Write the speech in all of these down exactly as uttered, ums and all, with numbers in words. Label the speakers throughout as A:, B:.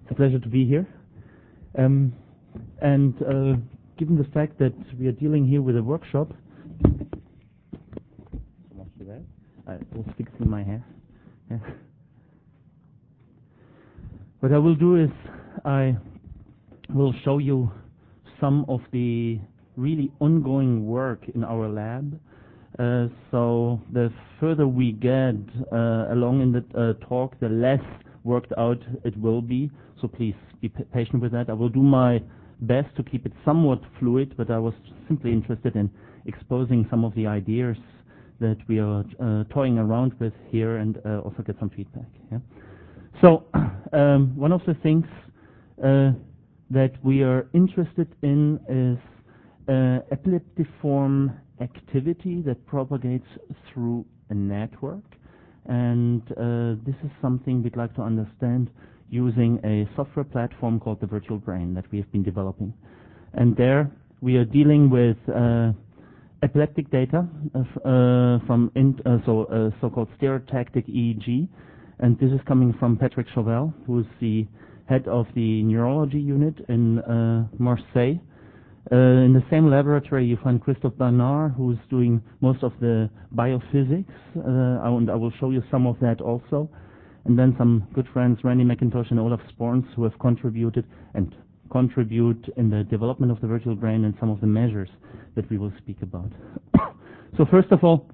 A: It's a pleasure to be here. Um, and uh, given the fact that we are dealing here with a workshop, so much for that. I will stick in my hair. Yeah. What I will do is I will show you some of the really ongoing work in our lab. Uh, so the further we get uh, along in the uh, talk, the less worked out it will be. So please be p patient with that. I will do my best to keep it somewhat fluid, but I was simply interested in exposing some of the ideas that we are uh, toying around with here and uh, also get some feedback. Yeah? So um, one of the things uh, that we are interested in is uh, epileptiform activity that propagates through a network, and uh, this is something we'd like to understand using a software platform called the Virtual Brain that we have been developing. And there we are dealing with uh, epileptic data uh, from in, uh, so uh, so-called stereotactic E E G, and this is coming from Patrick Chauvel, who is the head of the neurology unit in uh, Marseille. Uh, in the same laboratory, you find Christophe Barnard, who is doing most of the biophysics, uh, and I will show you some of that also. And then some good friends, Randy McIntosh and Olaf Sporns, who have contributed and contribute in the development of the virtual brain and some of the measures that we will speak about. So first of all,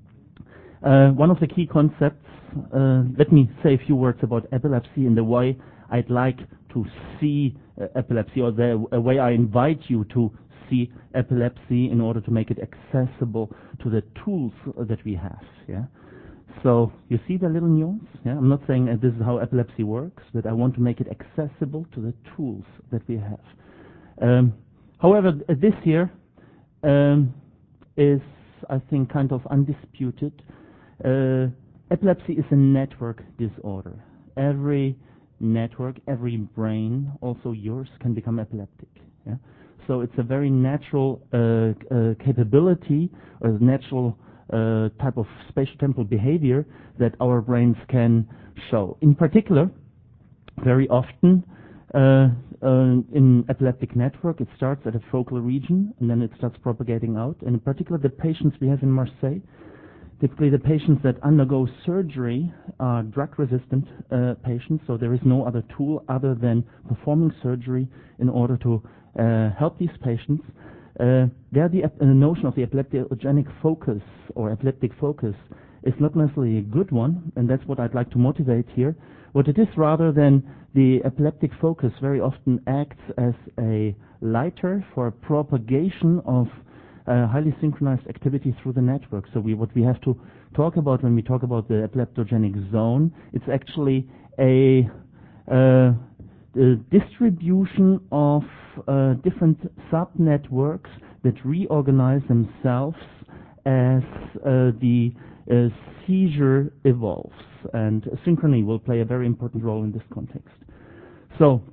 A: uh, one of the key concepts, uh, let me say a few words about epilepsy and the way I'd like to see uh, epilepsy, or the way I invite you to see epilepsy in order to make it accessible to the tools that we have. Yeah. So you see the little nuance? Yeah? I'm not saying that this is how epilepsy works, but I want to make it accessible to the tools that we have. Um, however, this here um, is, I think, kind of undisputed. Uh, epilepsy is a network disorder. Every network, every brain, also yours, can become epileptic. Yeah? So it's a very natural uh, uh, capability, or natural uh, type of spatial-temporal behavior that our brains can show. In particular, very often uh, uh, in epileptic network, it starts at a focal region and then it starts propagating out. And in particular, the patients we have in Marseille, typically the patients that undergo surgery are drug-resistant uh, patients, so there is no other tool other than performing surgery in order to uh, help these patients. Uh, there the uh, notion of the epileptogenic focus or epileptic focus is not necessarily a good one, and that's what I'd like to motivate here. What it is rather than the epileptic focus very often acts as a lighter for propagation of Uh, highly synchronized activity through the network. So we, what we have to talk about when we talk about the epileptogenic zone, it's actually a, uh, a distribution of uh, different subnetworks that reorganize themselves as uh, the uh, seizure evolves. And synchrony will play a very important role in this context. So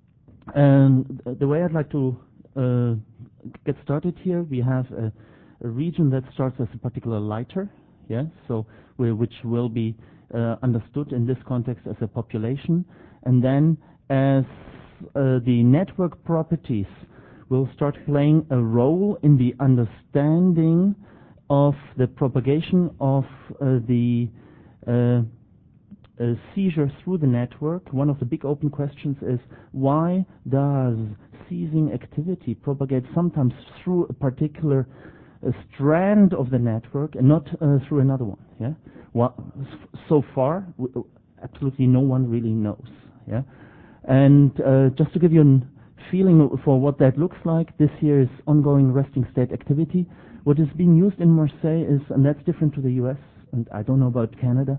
A: um, the way I'd like to uh, get started here, we have a, a region that starts as a particular lighter, yeah, so we, which will be uh, understood in this context as a population, and then as uh, the network properties will start playing a role in the understanding of the propagation of uh, the uh, uh, seizure through the network. One of the big open questions is, why does seizing activity propagate sometimes through a particular uh, strand of the network and not uh, through another one? Yeah. Well, so far, w absolutely no one really knows. Yeah. And uh, just to give you a feeling for what that looks like, this here is ongoing resting state activity. What is being used in Marseille is, and that's different to the U S, and I don't know about Canada.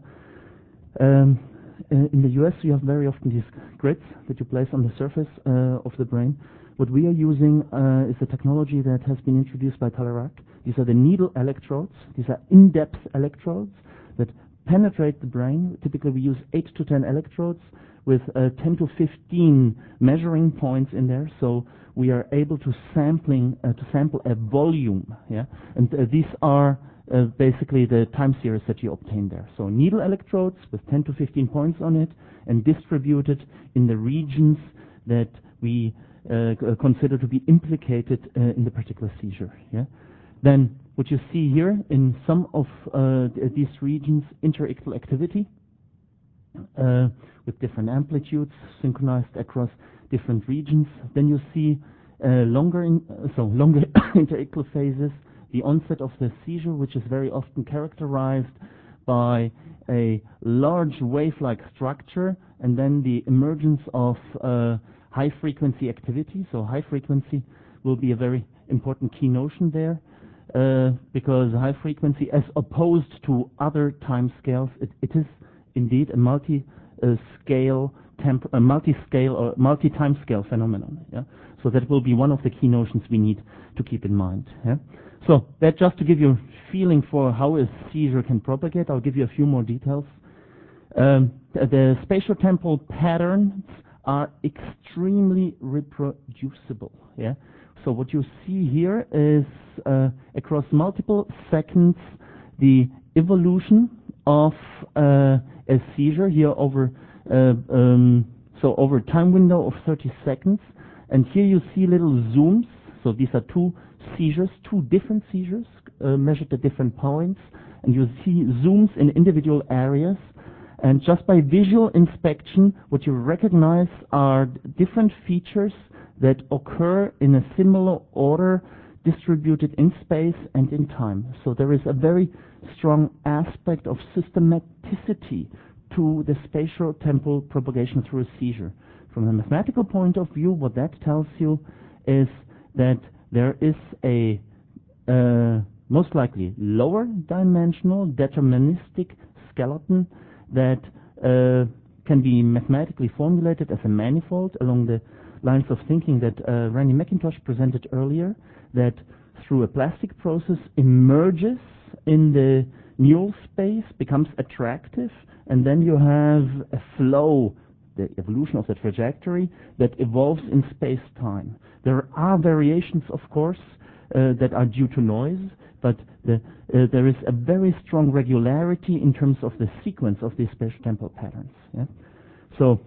A: Um, in the U S, you have very often these grids that you place on the surface uh, of the brain. What we are using uh, is a technology that has been introduced by Talarak. These are the needle electrodes. These are in-depth electrodes that penetrate the brain. Typically, we use eight to ten electrodes with uh, ten to fifteen measuring points in there. So we are able to sampling uh, to sample a volume. Yeah, and uh, these are uh, basically the time series that you obtain there. So needle electrodes with ten to fifteen points on it and distributed in the regions that we uh, consider to be implicated uh, in the particular seizure. Yeah? Then what you see here in some of uh, th these regions, interictal activity uh, with different amplitudes synchronized across different regions. Then you see uh, longer, in, uh, so longer interictal phases, the onset of the seizure, which is very often characterized by a large wave-like structure, and then the emergence of uh, high-frequency activity. So high frequency will be a very important key notion there, uh, because high frequency, as opposed to other time scales, it, it is indeed a multi-scale, temp a multi-scale or multi-time scale phenomenon. Yeah? So that will be one of the key notions we need to keep in mind. Yeah? So that just to give you a feeling for how a seizure can propagate. I'll give you a few more details. Um, the, the spatial-temporal patterns are extremely reproducible. Yeah? So what you see here is uh, across multiple seconds the evolution of uh, a seizure here over uh, um, so over a time window of thirty seconds, and here you see little zooms. So these are two seizures, two different seizures uh, measured at different points, and you see zooms in individual areas. And just by visual inspection, what you recognize are different features that occur in a similar order, distributed in space and in time. So there is a very strong aspect of systematicity to the spatial temporal propagation through a seizure. From a mathematical point of view, what that tells you is that there is a uh, most likely lower dimensional deterministic skeleton that uh, can be mathematically formulated as a manifold along the lines of thinking that uh, Randy McIntosh presented earlier, that through a plastic process emerges in the neural space, becomes attractive, and then you have a flow, the evolution of the trajectory, that evolves in space-time. There are variations, of course, uh, that are due to noise, but the, uh, there is a very strong regularity in terms of the sequence of these spatial-temporal patterns. Yeah? So,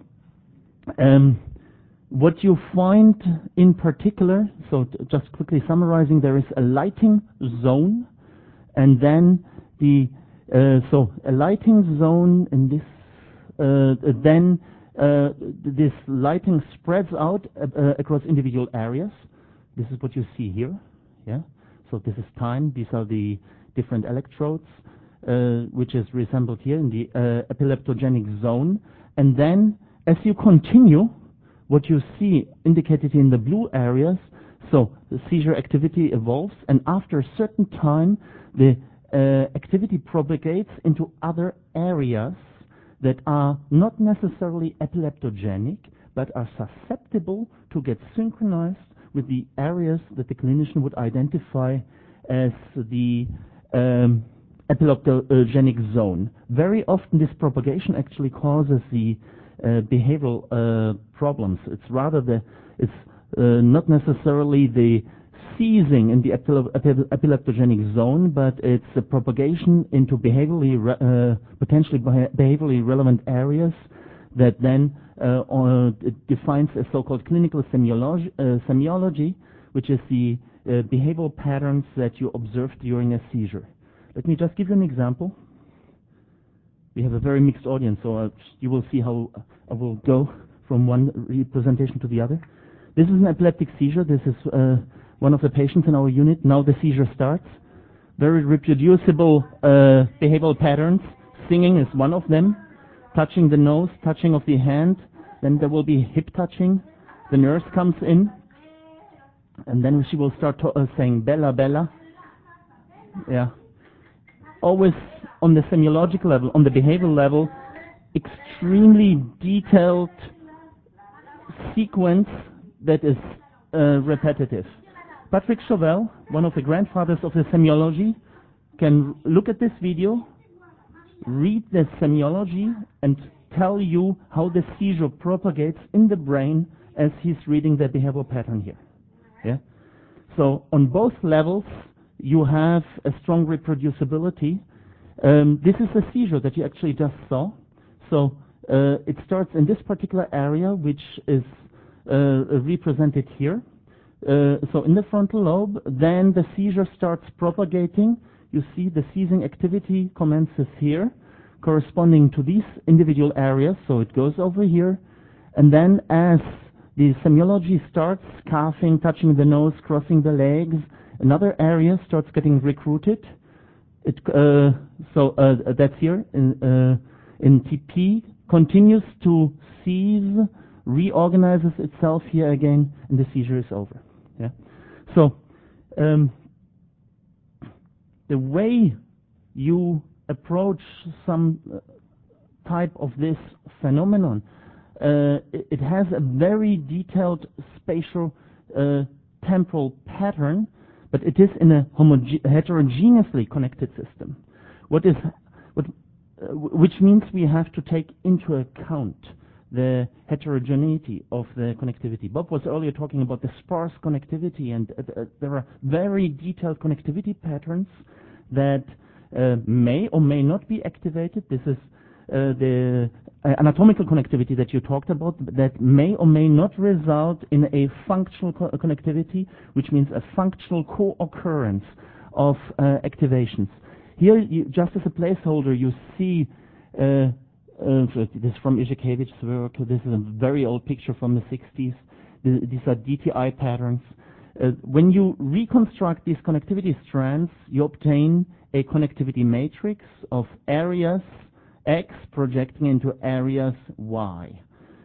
A: um, what you find in particular, so t just quickly summarizing, there is a lighting zone, and then the uh, so a lighting zone in this, uh, then uh, this lighting spreads out uh, uh, across individual areas. This is what you see here. Yeah. So this is time. These are the different electrodes, uh, which is resembled here in the uh, epileptogenic zone, and then as you continue, what you see indicated in the blue areas, so the seizure activity evolves, and after a certain time, the uh, activity propagates into other areas that are not necessarily epileptogenic, but are susceptible to get synchronized with the areas that the clinician would identify as the um, epileptogenic zone. Very often this propagation actually causes the Uh, behavioral uh, problems. It's rather the, it's uh, not necessarily the seizing in the epile epile epileptogenic zone, but it's the propagation into behaviorally re uh, potentially behaviorally relevant areas that then uh, uh, it defines a so-called clinical semiology, uh, semiology, which is the uh, behavioral patterns that you observe during a seizure. Let me just give you an example. We have a very mixed audience, so uh, you will see how I will go from one representation to the other. This is an epileptic seizure. This is uh, one of the patients in our unit. Now the seizure starts. Very reproducible uh, behavioral patterns. Singing is one of them. Touching the nose, touching of the hand. Then there will be hip touching. The nurse comes in, and then she will start to, uh, saying Bella, Bella. Yeah. Always on the semiological level, on the behavioral level, extremely detailed sequence that is uh, repetitive. Patrick Chauvel, one of the grandfathers of the semiology, can look at this video, read the semiology, and tell you how the seizure propagates in the brain as he's reading the behavioral pattern here. Yeah? So on both levels, you have a strong reproducibility. Um, this is a seizure that you actually just saw. So uh, it starts in this particular area, which is uh, represented here. Uh, so in the frontal lobe, then the seizure starts propagating. You see the seizing activity commences here, corresponding to these individual areas. So it goes over here, and then as the semiology starts, coughing, touching the nose, crossing the legs, another area starts getting recruited. It, uh, so uh, that's here in, uh, in T P, continues to seize, reorganizes itself here again, and the seizure is over. Yeah. So um, the way you approach some uh, type of this phenomenon, uh, it, it has a very detailed spatial uh, temporal pattern, but it is in a homoge heterogeneously connected system. What is, what, uh, which means we have to take into account the heterogeneity of the connectivity. Bob was earlier talking about the sparse connectivity, and uh, uh, there are very detailed connectivity patterns that uh, may or may not be activated. This is uh, the uh, anatomical connectivity that you talked about, that may or may not result in a functional co connectivity, which means a functional co-occurrence of uh, activations. Here, you, just as a placeholder, you see uh, Uh, this is from Izhikevich's work. This is a very old picture from the sixties. The, these are D T I patterns. Uh, when you reconstruct these connectivity strands, you obtain a connectivity matrix of areas X projecting into areas Y.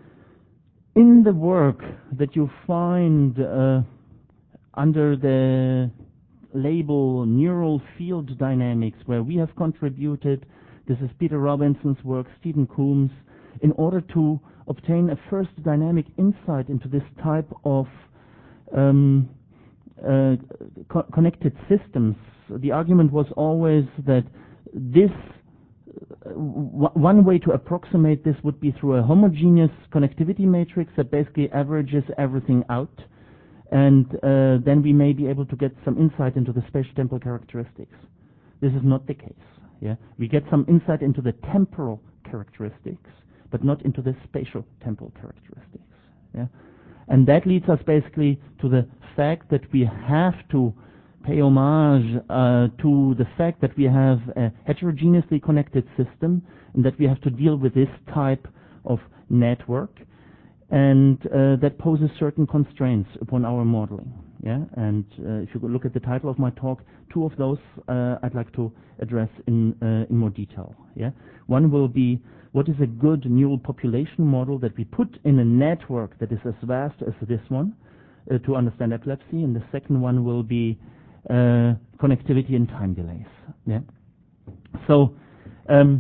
A: In the work that you find uh, under the label neural field dynamics, where we have contributed, this is Peter Robinson's work, Stephen Coombs, in order to obtain a first dynamic insight into this type of um, uh, co connected systems. The argument was always that this, uh, w one way to approximate this would be through a homogeneous connectivity matrix that basically averages everything out, and uh, then we may be able to get some insight into the spatial-temporal characteristics. This is not the case. Yeah, we get some insight into the temporal characteristics, but not into the spatial temporal characteristics. Yeah, and that leads us basically to the fact that we have to pay homage uh, to the fact that we have a heterogeneously connected system, and that we have to deal with this type of network, and uh, that poses certain constraints upon our modeling. Yeah, and uh, if you look at the title of my talk, two of those uh, I'd like to address in uh, in more detail. Yeah, one will be what is a good neural population model that we put in a network that is as vast as this one uh, to understand epilepsy, and the second one will be uh, connectivity and time delays. Yeah, so um,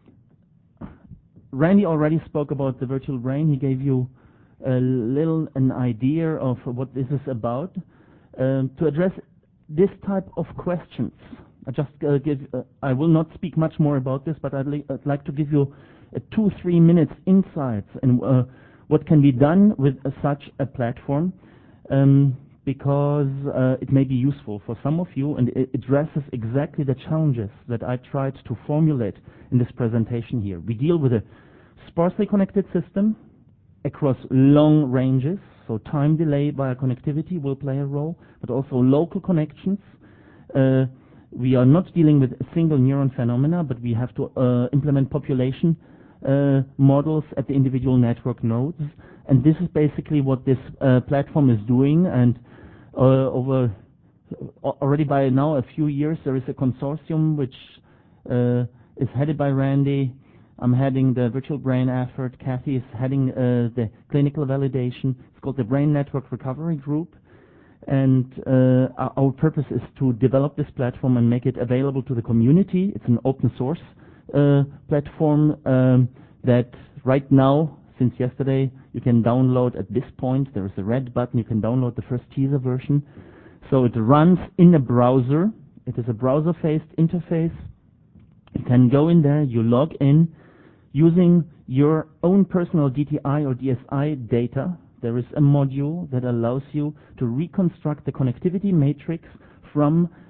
A: Randy already spoke about the virtual brain. He gave you a little an idea of what this is about. Um, to address this type of questions, I just uh, give. Uh, I will not speak much more about this, but I'd, li I'd like to give you a two, three minutes insights in uh, what can be done with uh, such a platform, um, because uh, it may be useful for some of you, and it addresses exactly the challenges that I tried to formulate in this presentation here. We deal with a sparsely connected system across long ranges, so time delay via connectivity will play a role, but also local connections. Uh, we are not dealing with a single neuron phenomena, but we have to uh, implement population uh, models at the individual network nodes, and this is basically what this uh, platform is doing. And uh, over already by now a few years, there is a consortium which uh, is headed by Randy. I'm heading the virtual brain effort. Kathy is heading uh, the clinical validation. It's called the Brain Network Recovery Group. And uh, our, our purpose is to develop this platform and make it available to the community. It's an open source uh, platform um, that right now, since yesterday, you can download at this point. There is a red button. You can download the first teaser version. So it runs in a browser. It is a browser-faced interface. You can go in there, you log in, using your own personal D T I or D S I data. There is a module that allows you to reconstruct the connectivity matrix from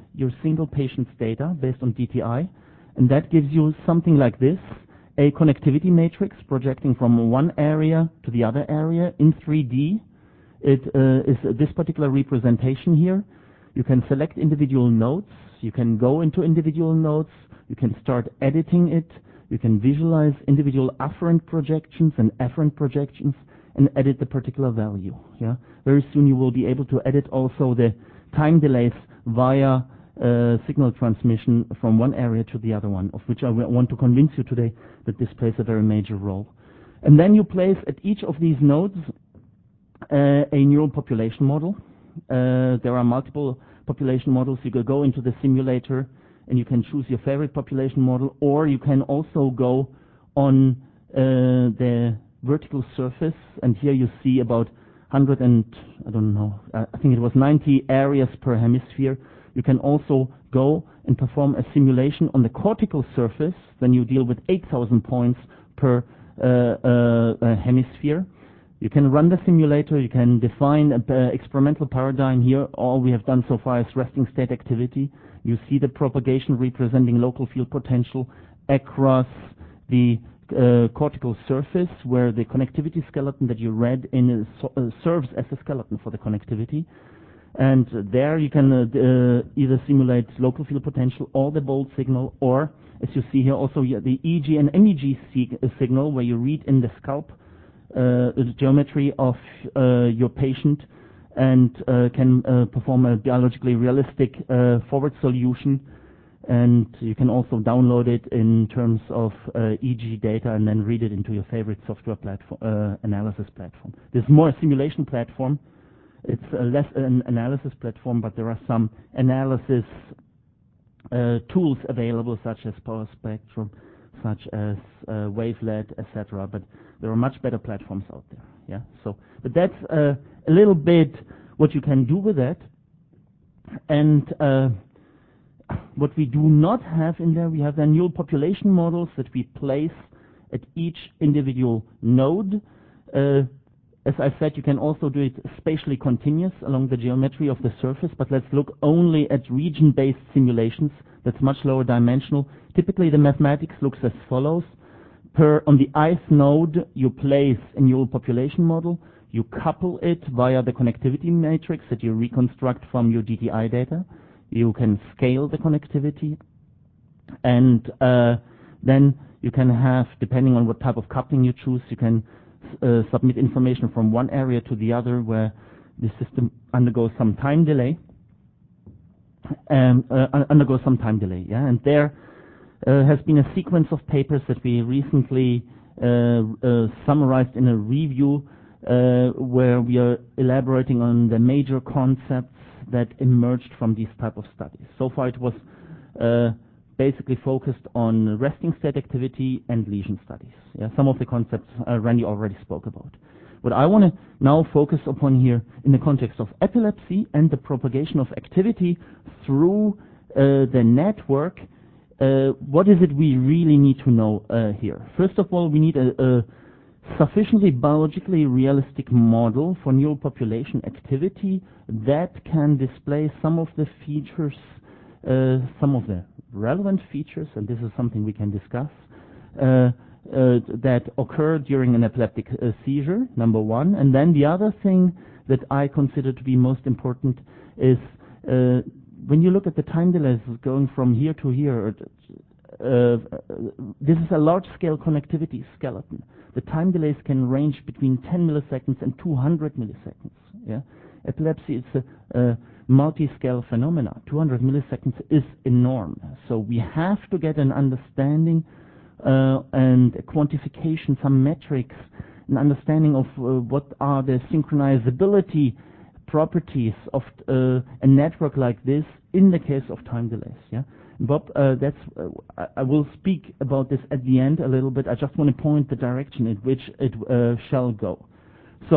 A: your single patient's data based on D T I, and that gives you something like this, a connectivity matrix projecting from one area to the other area in three D. It uh, is this particular representation here. You can select individual nodes, you can go into individual nodes, you can start editing it, you can visualize individual afferent projections and afferent projections and edit the particular value. Yeah? Very soon you will be able to edit also the time delays via uh, signal transmission from one area to the other one, of which I want to convince you today that this plays a very major role. And then you place at each of these nodes uh, a neural population model. Uh, there are multiple population models. You could go into the simulator and you can choose your favorite population model, or you can also go on uh, the vertical surface, and here you see about one hundred and, I don't know, uh, I think it was ninety areas per hemisphere. You can also go and perform a simulation on the cortical surface, then you deal with eight thousand points per uh, uh, uh, hemisphere. You can run the simulator, you can define an uh, experimental paradigm here. All we have done so far is resting state activity. You see the propagation representing local field potential across the uh, cortical surface, where the connectivity skeleton that you read in is, uh, serves as a skeleton for the connectivity. And uh, there you can uh, uh, either simulate local field potential or the bold signal, or, as you see here, also the E E G and M E G sig uh, signal, where you read in the scalp Uh, the geometry of uh, your patient and uh, can uh, perform a biologically realistic uh, forward solution, and you can also download it in terms of uh, E E G data and then read it into your favorite software platform, uh, analysis platform. This is more a simulation platform. It's uh, less an analysis platform, but there are some analysis uh, tools available, such as Power Spectrum, such as uh, Wavelet, et cetera. But there are much better platforms out there. Yeah. So, but that's uh, a little bit what you can do with that. And uh, what we do not have in there, we have the neural population models that we place at each individual node. Uh, as I said, you can also do it spatially continuous along the geometry of the surface, but let's look only at region-based simulations. That's much lower dimensional. Typically, the mathematics looks as follows. Per, on the ith node, you place a neural population model. You couple it via the connectivity matrix that you reconstruct from your D T I data. You can scale the connectivity. And uh, then you can have, depending on what type of coupling you choose, you can uh, submit information from one area to the other, where the system undergoes some time delay. Um, uh, undergoes some time delay, yeah, and there uh, has been a sequence of papers that we recently uh, uh, summarized in a review, uh, where we are elaborating on the major concepts that emerged from these type of studies. So far, it was uh, basically focused on resting state activity and lesion studies. Yeah, some of the concepts uh, Randy already spoke about. What I want to now focus upon here in the context of epilepsy and the propagation of activity through uh, the network, uh, what is it we really need to know uh, here? First of all, we need a, a sufficiently biologically realistic model for neural population activity that can display some of the features, uh, some of the relevant features, and this is something we can discuss, uh, Uh, that occur during an epileptic uh, seizure, number one. And then the other thing that I consider to be most important is uh, when you look at the time delays going from here to here, uh, this is a large-scale connectivity skeleton. The time delays can range between ten milliseconds and two hundred milliseconds. Yeah? Epilepsy is a, a multi-scale phenomena. two hundred milliseconds is enormous. So we have to get an understanding Uh, and a quantification, some metrics, an understanding of uh, what are the synchronizability properties of uh, a network like this in the case of time delays. Yeah, Bob, uh, that's uh, I, I will speak about this at the end a little bit. I just want to point the direction in which it uh, shall go. So,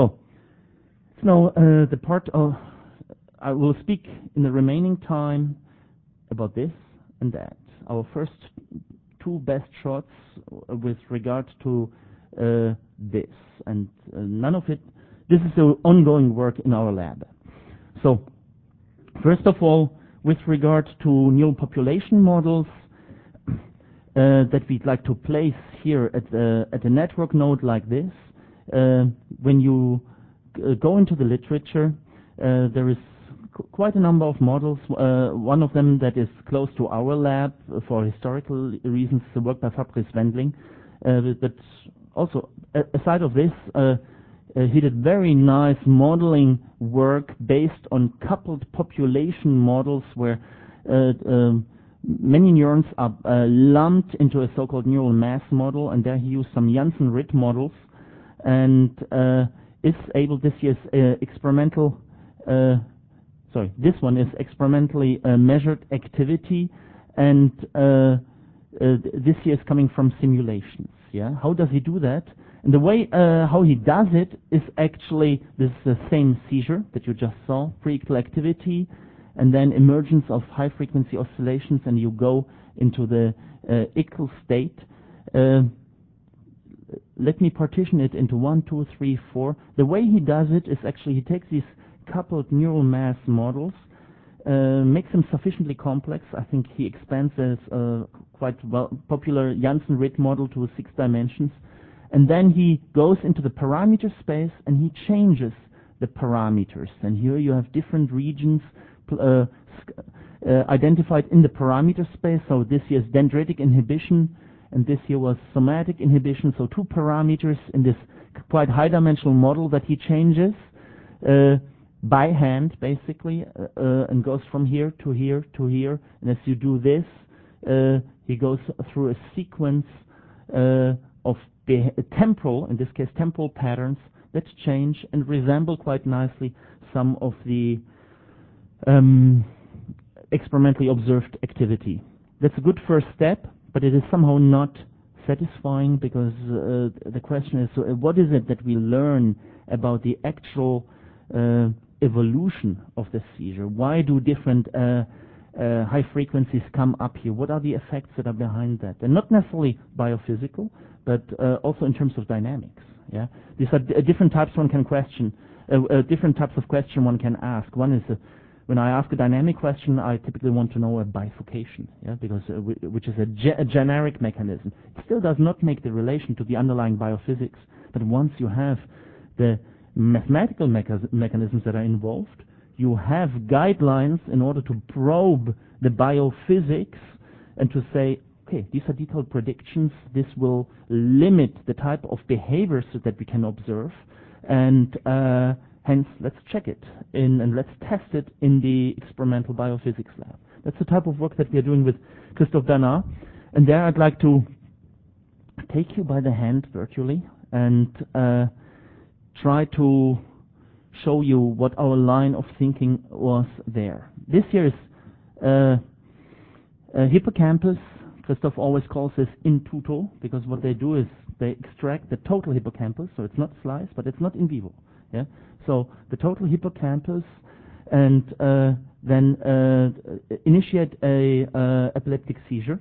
A: now uh, the part of I will speak in the remaining time about this and that. Our first two best shots with regard to uh, this, and uh, none of it, this is the ongoing work in our lab. So, first of all, with regard to neural population models uh, that we'd like to place here at the, at a network node like this, uh, when you uh, go into the literature, uh, there is qu quite a number of models. Uh, one of them that is close to our lab uh, for historical reasons, the work by Fabrice Wendling. Uh, but also, uh, aside of this, uh, Uh, he did very nice modeling work based on coupled population models where uh, um, many neurons are uh, lumped into a so-called neural mass model, and there he used some Janssen-Ritt models and uh, is able, this year's uh, experimental, uh, sorry, this one is experimentally uh, measured activity, and uh, uh, this year is coming from simulations. Yeah, how does he do that? And the way uh, how he does it is actually this uh, same seizure that you just saw, pre-ictal activity, and then emergence of high-frequency oscillations, and you go into the uh, ictal state. Uh, let me partition it into one, two, three, four. The way he does it is actually he takes these coupled neural mass models, uh, makes them sufficiently complex. I think he expands this uh, quite well popular Janssen-Ritt model to six dimensions. And then he goes into the parameter space and he changes the parameters. And here you have different regions uh, uh, identified in the parameter space. So this here is dendritic inhibition, and this here was somatic inhibition. So two parameters in this quite high-dimensional model that he changes uh, by hand, basically, uh, uh, and goes from here to here to here. And as you do this, uh, he goes through a sequence uh, of temporal, in this case temporal patterns that change and resemble quite nicely some of the um, experimentally observed activity. That's a good first step, but it is somehow not satisfying, because uh, the question is, uh, what is it that we learn about the actual uh, evolution of the seizure? Why do different uh, uh, high frequencies come up here? What are the effects that are behind that? And not necessarily biophysical, but uh, also in terms of dynamics. Yeah, these are d different types one can question, uh, uh, different types of question one can ask. One is, uh, when I ask a dynamic question, I typically want to know a bifurcation, yeah, because uh, w which is a, ge a generic mechanism. It still does not make the relation to the underlying biophysics, but once you have the mathematical mecha mechanisms that are involved, you have guidelines in order to probe the biophysics and to say, okay, these are detailed predictions. This will limit the type of behaviors that we can observe, and uh, hence let's check it in and let's test it in the experimental biophysics lab. That's the type of work that we are doing with Christophe Danard, and there I'd like to take you by the hand virtually and uh, try to show you what our line of thinking was there. This here is uh, uh, hippocampus. Christophe always calls this in tutto, because what they do is they extract the total hippocampus, so it's not sliced, but it's not in vivo. Yeah, so the total hippocampus, and uh, then uh, initiate a uh, epileptic seizure.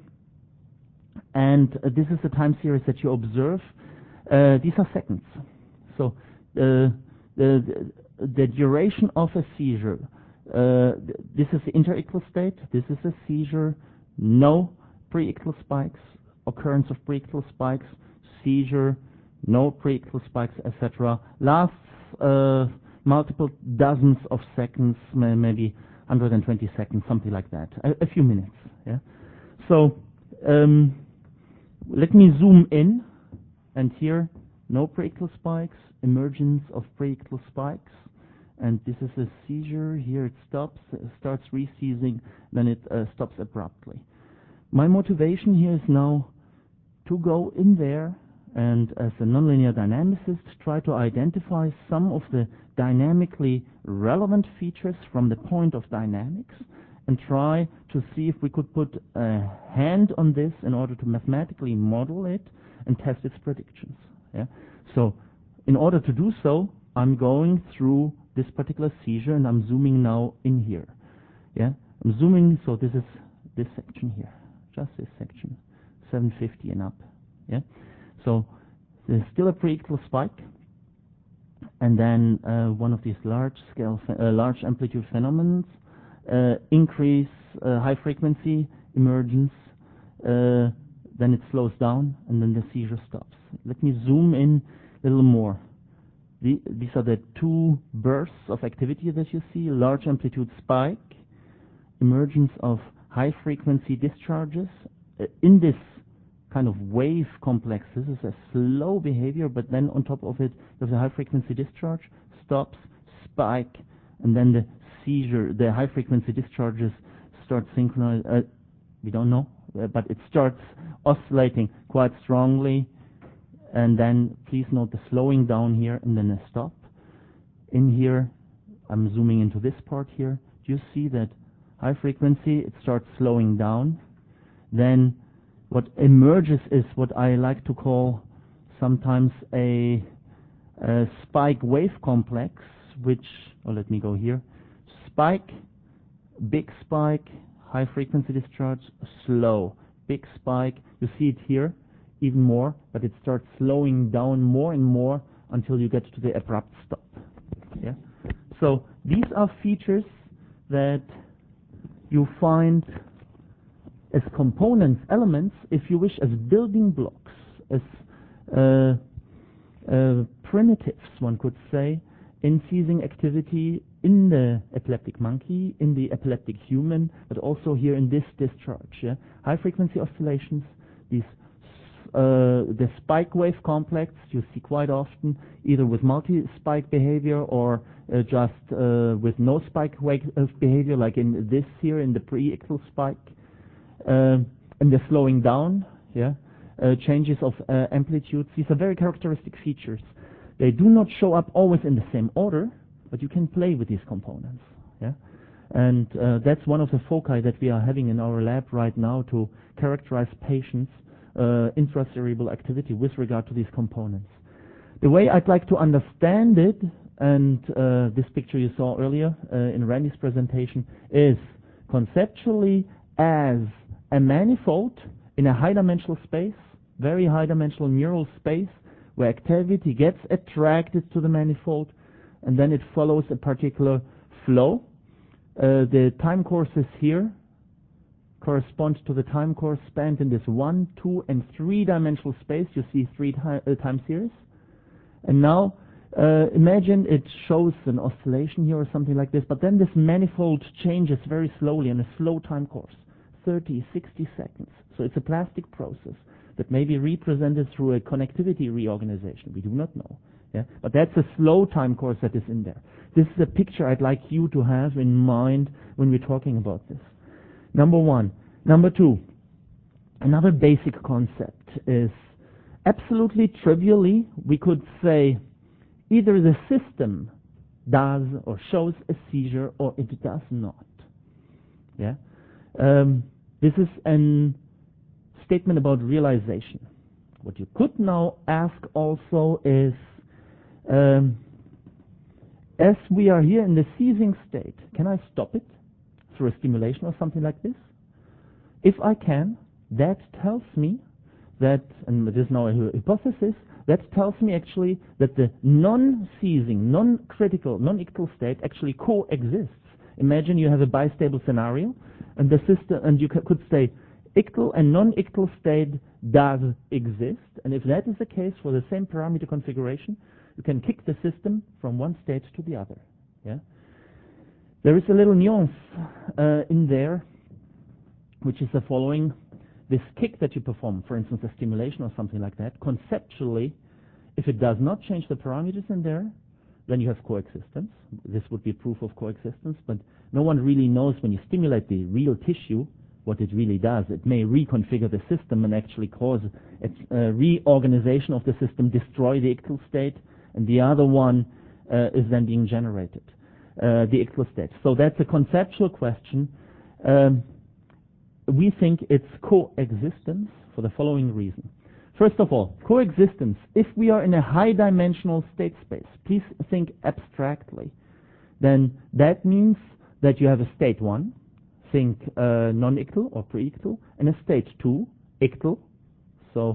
A: And uh, this is the time series that you observe. Uh, these are seconds. So uh, the, the duration of a seizure. Uh, this is the interictal state. This is a seizure. No pre-ictal spikes, occurrence of pre-ictal spikes, seizure, no pre-ictal spikes, et cetera. Lasts uh, multiple dozens of seconds, maybe one hundred twenty seconds, something like that, a, a few minutes. Yeah. So um, let me zoom in, and here, no pre-ictal spikes, emergence of pre-ictal spikes, and this is a seizure. Here it stops, it starts re-seizing, then it uh, stops abruptly. My motivation here is now to go in there and, as a nonlinear dynamicist, try to identify some of the dynamically relevant features from the point of dynamics and try to see if we could put a hand on this in order to mathematically model it and test its predictions. Yeah? So in order to do so, I'm going through this particular seizure, and I'm zooming now in here. Yeah? I'm zooming, so this is this section here. Just this section, seven fifty and up. Yeah, so there's still a pre-ictal spike, and then uh, one of these large-scale, uh, large amplitude phenomena, uh, increase uh, high frequency emergence, uh, then it slows down, and then the seizure stops. Let me zoom in a little more. The, these are the two bursts of activity that you see: large amplitude spike, emergence of high frequency discharges. Uh, in this kind of wave complex, this is a slow behavior, but then on top of it, there's a high frequency discharge, stops, spike, and then the seizure, the high frequency discharges start synchronized. Uh, we don't know, uh, but it starts oscillating quite strongly, and then please note the slowing down here and then a stop. In here, I'm zooming into this part here. Do you see that high frequency, it starts slowing down? Then what emerges is what I like to call sometimes a, a spike wave complex, which, oh, let me go here. Spike, big spike, high frequency discharge, slow. Big spike, you see it here even more, but it starts slowing down more and more until you get to the abrupt stop. Yeah? So these are features that you find as components, elements, if you wish, as building blocks, as uh, uh, primitives, one could say, in seizing activity in the epileptic monkey, in the epileptic human, but also here in this discharge. Yeah? High frequency oscillations, these uh, the spike wave complex you see quite often, either with multi-spike behavior or uh, just uh, with no spike wave behavior, like in this here in the pre-ictal spike. Uh, and the slowing down, yeah, uh, changes of uh, amplitudes. These are very characteristic features. They do not show up always in the same order, but you can play with these components. Yeah, and uh, that's one of the foci that we are having in our lab right now to characterize patients' uh, intracerebral activity with regard to these components. The way I'd like to understand it, and uh, this picture you saw earlier uh, in Randy's presentation, is conceptually as a manifold in a high-dimensional space, very high-dimensional neural space, where activity gets attracted to the manifold, and then it follows a particular flow. Uh, the time courses here correspond to the time course spanned in this one, two, and three-dimensional space. You see three uh, time series. And now, uh, imagine it shows an oscillation here or something like this, but then this manifold changes very slowly in a slow time course. thirty, sixty seconds. So it's a plastic process that may be represented through a connectivity reorganization. We do not know. Yeah? But that's a slow time course that is in there. This is a picture I'd like you to have in mind when we're talking about this. Number one. Number two, another basic concept is absolutely trivially, we could say either the system does or shows a seizure or it does not. Yeah? Um, this is a statement about realization. What you could now ask also is, um, as we are here in the seizing state, can I stop it through a stimulation or something like this? If I can, that tells me that, and this is now a hypothesis, that tells me actually that the non-seizing, non-critical, non-ictal state actually coexists. Imagine you have a bistable scenario, and the system, and you could say ictal and non-ictal state does exist, and if that is the case for the same parameter configuration, you can kick the system from one state to the other. Yeah, there is a little nuance uh, in there, which is the following: this kick that you perform, for instance, a stimulation or something like that, conceptually, if it does not change the parameters in there, then you have coexistence. This would be proof of coexistence, but no one really knows when you stimulate the real tissue what it really does. It may reconfigure the system and actually cause a uh, reorganization of the system, destroy the ictal state, and the other one uh, is then being generated, uh, the ictal state. So that's a conceptual question. Um, we think it's coexistence for the following reason. First of all, coexistence, if we are in a high-dimensional state space, please think abstractly, then that means that you have a state one, think uh, non-ictal or pre-ictal, and a state two, ictal. So,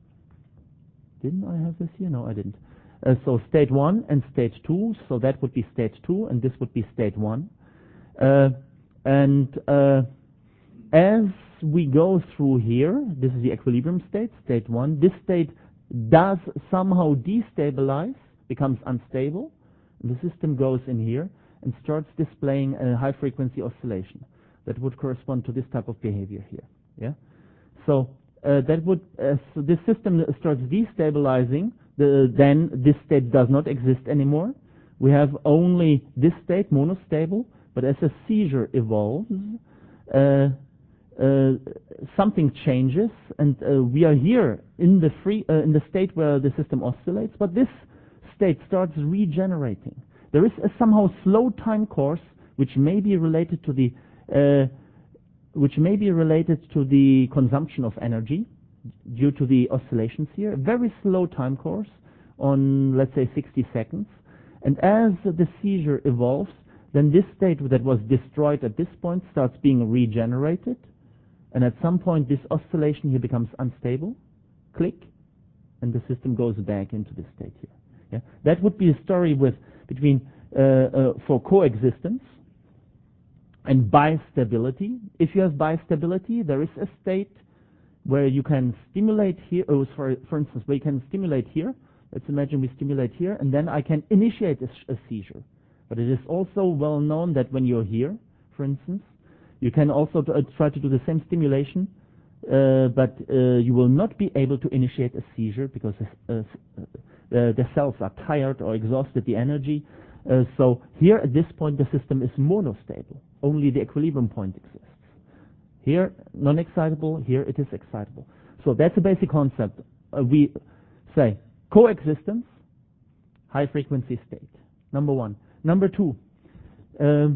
A: didn't I have this here? No, I didn't. Uh, so state one and state two, so that would be state two, and this would be state one. Uh, And uh, as we go through here, this is the equilibrium state, state one. This state does somehow destabilize, becomes unstable. And the system goes in here and starts displaying a high frequency oscillation that would correspond to this type of behavior here. Yeah. So uh, that would uh, so this system starts destabilizing. The, then this state does not exist anymore. We have only this state, monostable. But as a seizure evolves, uh, uh, something changes, and uh, we are here in the free uh, in the state where the system oscillates. But this state starts regenerating. There is a somehow slow time course which may be related to the uh, which may be related to the consumption of energy due to the oscillations here. A very slow time course on, let's say, sixty seconds. And as the seizure evolves, then this state that was destroyed at this point starts being regenerated. And at some point, this oscillation here becomes unstable. Click, and the system goes back into this state here. Yeah? That would be a story with between uh, uh, for coexistence and bistability. If you have bistability, there is a state where you can stimulate here, oh, for, for instance, where you can stimulate here. Let's imagine we stimulate here, and then I can initiate a, a seizure. But it is also well known that when you're here, for instance, you can also t- uh, try to do the same stimulation, uh, but uh, you will not be able to initiate a seizure because uh, uh, the cells are tired or exhausted the energy. Uh, so here at this point the system is monostable. Only the equilibrium point exists. Here, non-excitable, here it is excitable. So that's a basic concept. Uh, we say coexistence, high frequency state, number one. Number two, um,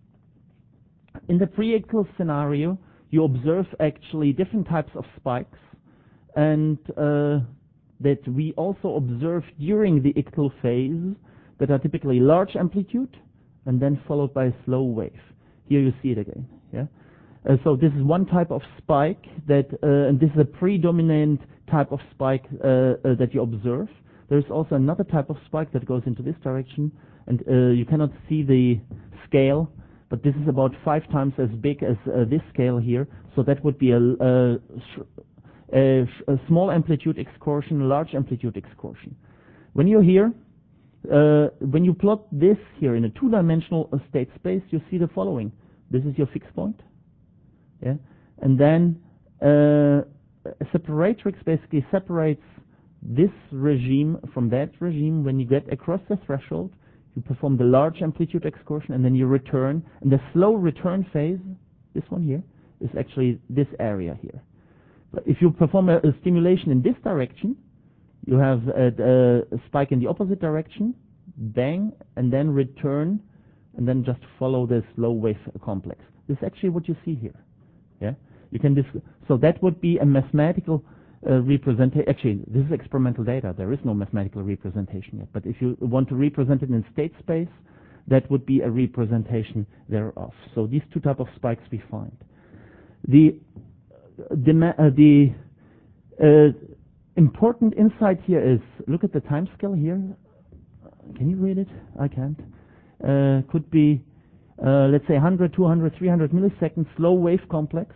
A: in the pre-ictal scenario, you observe actually different types of spikes, and uh, that we also observe during the ictal phase that are typically large amplitude and then followed by a slow wave. Here you see it again. Yeah. Uh, so this is one type of spike that, uh, and this is a predominant type of spike uh, uh, that you observe. There is also another type of spike that goes into this direction, and uh, you cannot see the scale, but this is about five times as big as uh, this scale here. So that would be a, a, a, a small amplitude excursion, large amplitude excursion. When you're here, uh, when you plot this here in a two-dimensional uh, state space, you see the following. This is your fixed point. Yeah? And then uh, a separatrix basically separates this regime from that regime. When you get across the threshold, you perform the large amplitude excursion, and then you return. And the slow return phase, this one here, is actually this area here. But if you perform a, a stimulation in this direction, you have a, a spike in the opposite direction, bang, and then return, and then just follow the slow wave complex. This is actually what you see here. Yeah, you can. Dis- so that would be a mathematical uh, representation. Actually, this is experimental data. There is no mathematical representation yet. But if you want to represent it in state space, that would be a representation thereof. So these two type of spikes we find. The the, uh, the uh, important insight here is look at the time scale here. Can you read it? I can't. Uh, could be. Uh, let's say one hundred, two hundred, three hundred milliseconds slow wave complex.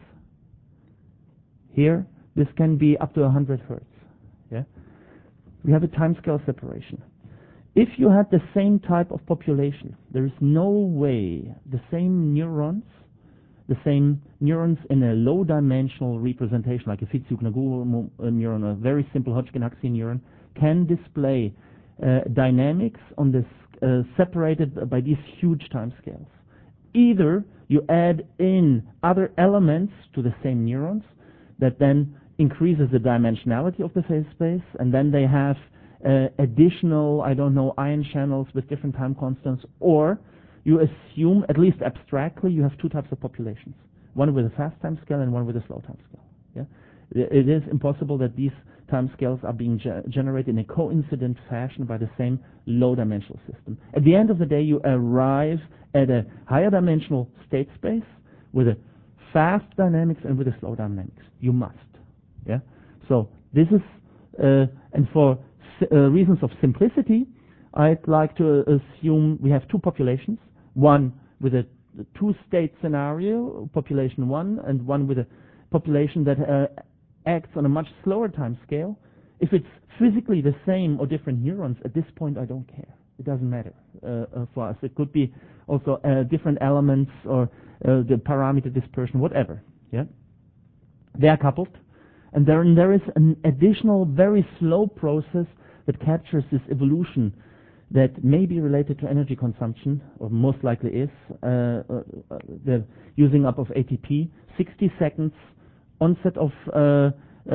A: Here, this can be up to one hundred hertz. Yeah, we have a timescale separation. If you had the same type of population, there is no way the same neurons, the same neurons in a low-dimensional representation, like a Fitzhugh-Nagumo neuron, a very simple Hodgkin-Huxley neuron, can display uh, dynamics on this uh, separated by these huge timescales. Either you add in other elements to the same neurons that then increases the dimensionality of the phase space, and then they have uh, additional, I don't know, ion channels with different time constants, or you assume, at least abstractly, you have two types of populations, one with a fast time scale and one with a slow time scale. Yeah? It is impossible that these time scales are being ge- generated in a coincident fashion by the same low-dimensional system. At the end of the day, you arrive at a higher dimensional state space with a fast dynamics and with a slow dynamics. You must. Yeah. So this is, uh, and for uh, reasons of simplicity, I'd like to assume we have two populations. One with a two-state scenario, population one, and one with a population that uh, acts on a much slower time scale. If it's physically the same or different neurons, at this point I don't care. It doesn't matter uh, uh, for us. It could be also uh, different elements or uh, the parameter dispersion, whatever. Yeah, they are coupled, and then there is an additional very slow process that captures this evolution that may be related to energy consumption, or most likely is uh, uh, the using up of A T P. sixty seconds onset of uh, uh, uh,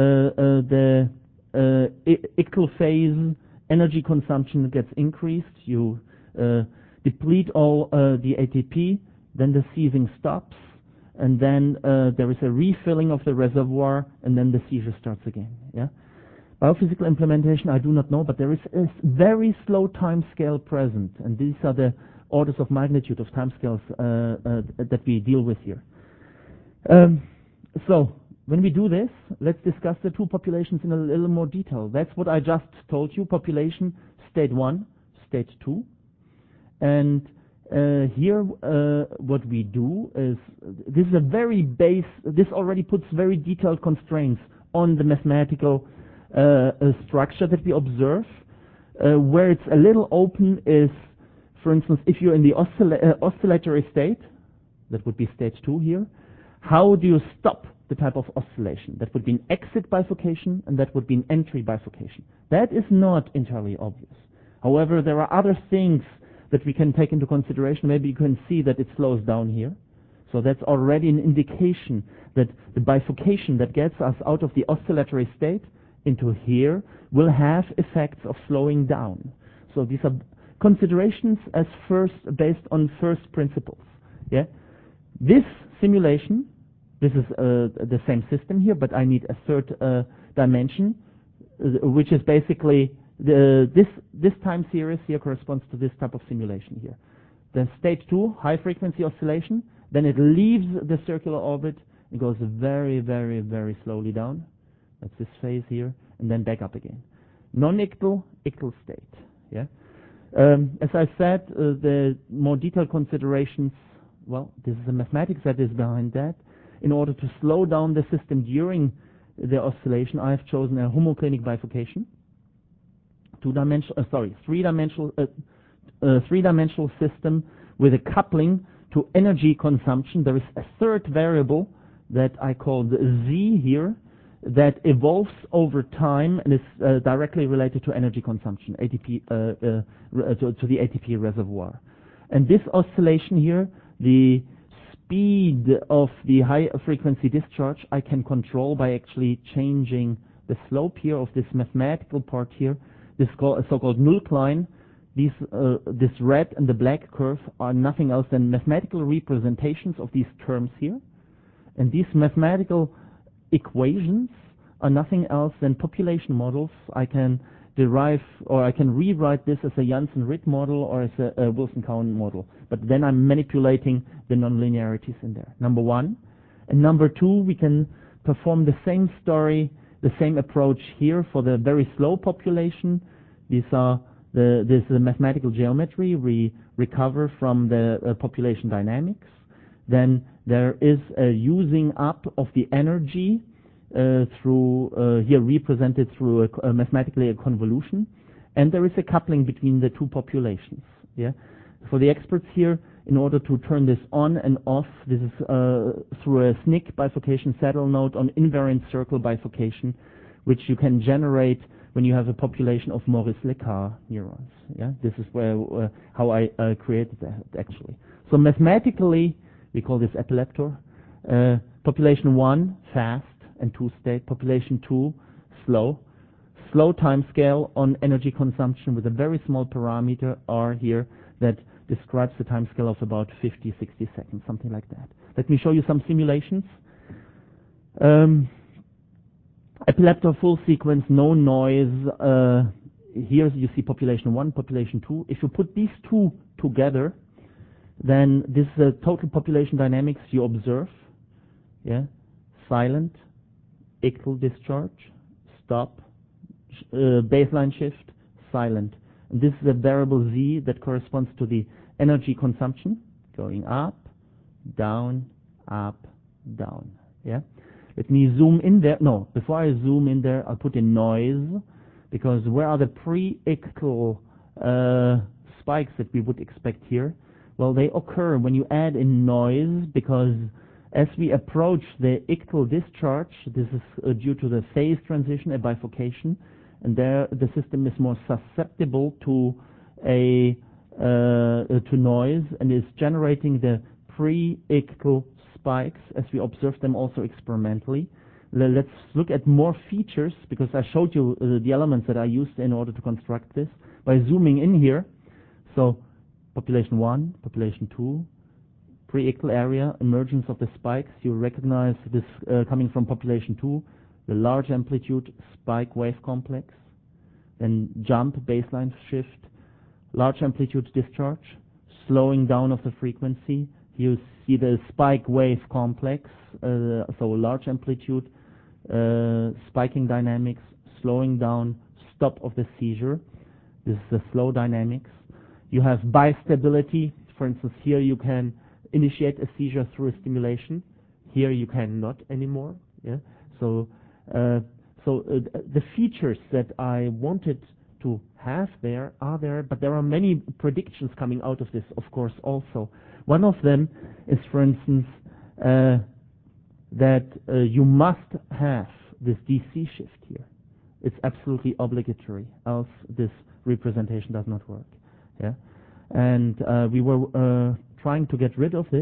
A: the uh, ictal phase. Energy consumption gets increased. You uh, deplete all uh, the A T P, then the seizing stops, and then uh, there is a refilling of the reservoir, and then the seizure starts again. Yeah, biophysical implementation I do not know, but there is a very slow time scale present, and these are the orders of magnitude of time scales uh, uh, that we deal with here. Um, so. When we do this, let's discuss the two populations in a little more detail. That's what I just told you, population state one, state two. And uh, here uh, what we do is, this is a very base, this already puts very detailed constraints on the mathematical uh, uh, structure that we observe. Uh, where it's a little open is, for instance, if you're in the oscill uh, oscillatory state, that would be state two here, how do you stop the type of oscillation? That would be an exit bifurcation, and that would be an entry bifurcation. That is not entirely obvious. However, there are other things that we can take into consideration. Maybe you can see that it slows down here. So that's already an indication that the bifurcation that gets us out of the oscillatory state into here will have effects of slowing down. So these are considerations as first based on first principles. Yeah, this simulation. This is uh, the same system here, but I need a third uh, dimension, uh, which is basically the, this this time series here corresponds to this type of simulation here. The state two, high frequency oscillation, then it leaves the circular orbit, it goes very, very, very slowly down. That's this phase here, and then back up again. Non-ictal, ictal state. Yeah. Um, as I said, uh, the more detailed considerations. Well, this is the mathematics that is behind that. In order to slow down the system during the oscillation, I have chosen a homoclinic bifurcation, two-dimensional, uh, sorry, three-dimensional, uh, uh, three-dimensional system with a coupling to energy consumption. There is a third variable that I call Z here that evolves over time and is uh, directly related to energy consumption, A T P, uh, uh, to, to the A T P reservoir. And this oscillation here, the speed of the high frequency discharge, I can control by actually changing the slope here of this mathematical part here, this so-called nullkline. These, uh, this red and the black curve are nothing else than mathematical representations of these terms here. And these mathematical equations are nothing else than population models. I can derive, or I can rewrite this as a Janssen-Ritt model or as a, a Wilson-Cowan model. But then I'm manipulating the nonlinearities in there, number one. And number two, we can perform the same story, the same approach here for the very slow population. These are the, this is the mathematical geometry we recover from the uh, population dynamics. Then there is a using up of the energy uh, through, uh, here represented through a, a mathematically a convolution. And there is a coupling between the two populations. Yeah. For the experts here, in order to turn this on and off, this is uh, through a S N C bifurcation saddle node on invariant circle bifurcation, which you can generate when you have a population of Maurice-Lécar neurons. Yeah, this is where uh, how I uh, created that actually. So mathematically, we call this epileptor. Uh, population one, fast and two-state. Population two, slow. Slow time scale on energy consumption with a very small parameter R here that describes the time scale of about fifty, sixty seconds, something like that. Let me show you some simulations. Um, epileptor full sequence, no noise. Uh, here you see population one, population two. If you put these two together, then this is the total population dynamics you observe. Yeah, silent, ictal discharge, stop, uh, baseline shift, silent. And this is a variable Z that corresponds to the energy consumption, going up, down, up, down. Yeah. Let me zoom in there. No, before I zoom in there, I'll put in noise, because where are the pre-ictal uh, spikes that we would expect here? Well, they occur when you add in noise, because as we approach the ictal discharge, this is uh, due to the phase transition, a bifurcation, and there the system is more susceptible to a uh, to noise and is generating the pre-ictal spikes as we observe them also experimentally. Let's look at more features, because I showed you uh, the elements that I used in order to construct this by zooming in here. So population one, population two, pre-ictal area, emergence of the spikes. You recognize this uh, coming from population two, the large amplitude spike wave complex, then jump, baseline shift, large amplitude discharge, slowing down of the frequency. You see the spike wave complex, uh, so large amplitude, uh, spiking dynamics, slowing down, stop of the seizure. This is the slow dynamics. You have bistability. For instance, here you can initiate a seizure through a stimulation. Here you cannot anymore. Yeah. So, uh, so uh, the features that I wanted to have there are there, but there are many predictions coming out of this, of course, also. One of them is, for instance, uh, that uh, you must have this D C shift here. It's absolutely obligatory, else this representation does not work. Yeah, and uh, we were uh, trying to get rid of this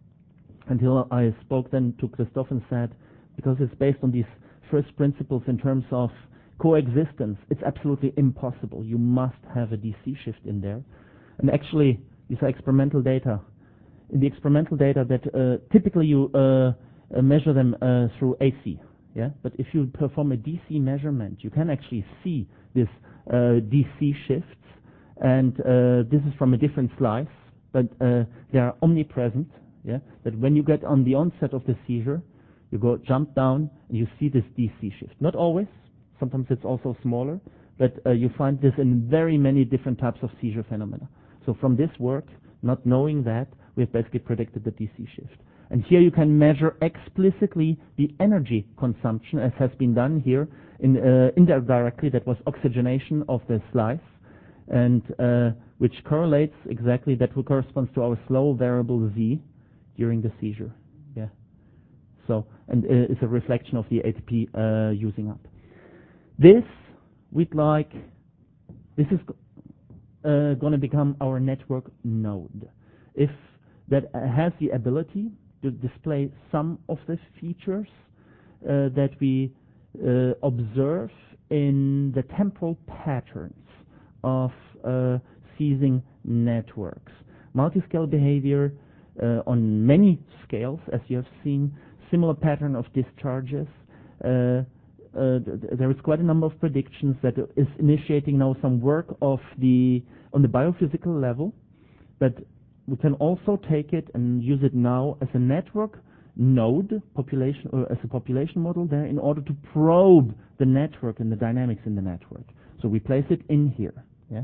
A: until I spoke then to Christoph and said, because it's based on these first principles in terms of coexistence, it's absolutely impossible. You must have a D C shift in there. And actually, these are experimental data. In the experimental data that uh, typically you uh, uh, measure them uh, through A C. Yeah? But if you perform a D C measurement, you can actually see this uh, D C shifts. And uh, this is from a different slice, but uh, they are omnipresent. Yeah? That when you get on the onset of the seizure, you go jump down and you see this D C shift. Not always. Sometimes it's also smaller, but uh, you find this in very many different types of seizure phenomena. So from this work, not knowing that, we have basically predicted the D C shift. And here you can measure explicitly the energy consumption, as has been done here in, uh, indirectly. That was oxygenation of the slice, and uh, which correlates exactly, that corresponds to our slow variable Z during the seizure. Yeah. So, and uh, it's a reflection of the A T P uh, using up. This, we'd like, this is uh, going to become our network node. If that has the ability to display some of the features uh, that we uh, observe in the temporal patterns of uh, seizing networks. Multiscale behavior uh, on many scales, as you have seen, similar pattern of discharges. Uh, uh, th there is quite a number of predictions that is initiating now some work of the on the biophysical level, but we can also take it and use it now as a network node population, or as a population model there, in order to probe the network and the dynamics in the network. So we place it in here. Yeah.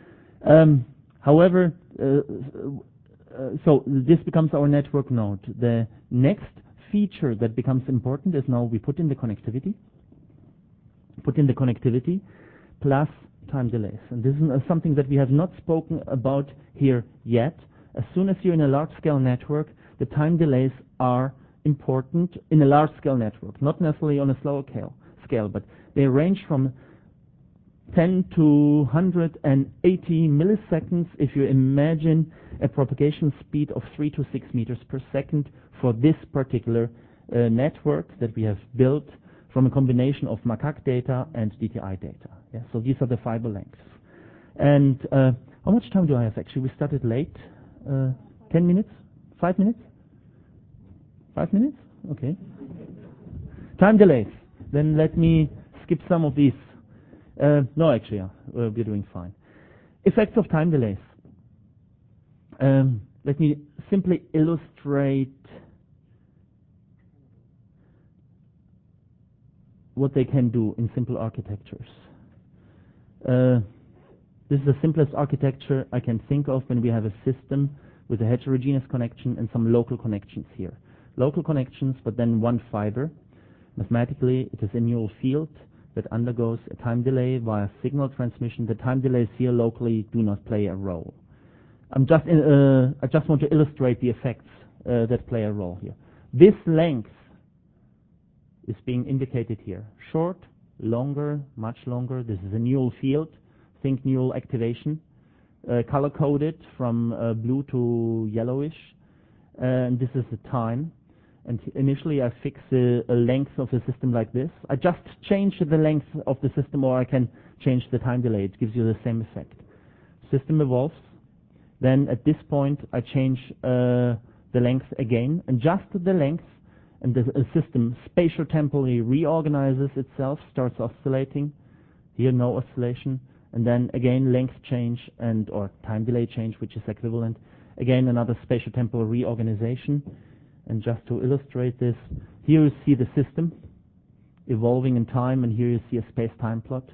A: Um, however, uh, uh, so this becomes our network node. The next feature that becomes important is now we put in the connectivity, put in the connectivity plus time delays. And this is uh, something that we have not spoken about here yet. As soon as you're in a large-scale network, the time delays are important in a large-scale network, not necessarily on a slower scale, scale, but they range from ten to one hundred eighty milliseconds if you imagine a propagation speed of three to six meters per second for this particular uh, network that we have built from a combination of macaque data and D T I data. Yeah, so these are the fiber lengths. And uh, how much time do I have actually? We started late. Uh, ten minutes? Five minutes? Five minutes? Okay. Time delays. Then let me skip some of these. Uh, no, actually, yeah, uh, we're doing fine. Effects of time delays. Um, let me simply illustrate what they can do in simple architectures. Uh, This is the simplest architecture I can think of when we have a system with a heterogeneous connection and some local connections here. Local connections, but then one fiber. Mathematically, it is a null field that undergoes a time delay via signal transmission. The time delays here locally do not play a role. I'm just in, uh, I just want to illustrate the effects uh, that play a role here. This length is being indicated here. Short, longer, much longer. This is a null field. Think null activation. Uh, color-coded from uh, blue to yellowish. Uh, and this is the time. And initially I fix a, a length of the system like this. I just change the length of the system, or I can change the time delay. It gives you the same effect. System evolves. Then at this point I change uh, the length again, and just the length, and the uh, system spatial-temporally reorganizes itself, starts oscillating. Here no oscillation. And then again length change and or time delay change, which is equivalent. Again another spatial-temporal reorganization. And just to illustrate this, here you see the system evolving in time, and here you see a space-time plot.